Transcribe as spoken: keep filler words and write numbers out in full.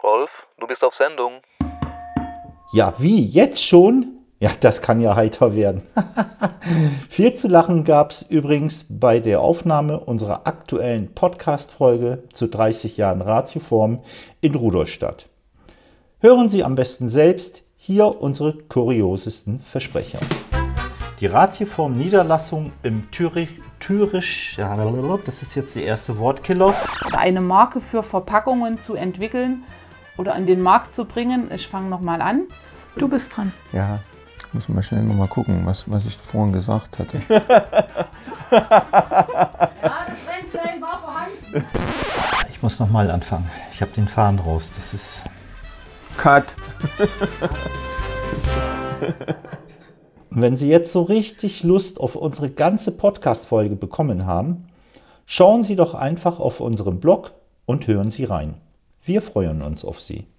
Rolf, du bist auf Sendung. Ja, wie? Jetzt schon? Ja, das kann ja heiter werden. Viel zu lachen gab es übrigens bei der Aufnahme unserer aktuellen Podcast-Folge zu dreißig Jahren Ratioform in Rudolstadt. Hören Sie am besten selbst hier unsere kuriosesten Versprecher. Die Ratioform-Niederlassung im Thürich, Thürisch, ja, das ist jetzt der erste Wortkiller. Eine Marke für Verpackungen zu entwickeln oder an den Markt zu bringen. Ich fange nochmal an. Du bist dran. Ja, muss mal schnell nochmal gucken, was, was ich vorhin gesagt hatte. Ja, das Rennstein war vorhanden. Ich muss nochmal anfangen. Ich habe den Faden raus. Das ist... Cut! Wenn Sie jetzt so richtig Lust auf unsere ganze Podcast-Folge bekommen haben, schauen Sie doch einfach auf unseren Blog und hören Sie rein. Wir freuen uns auf Sie.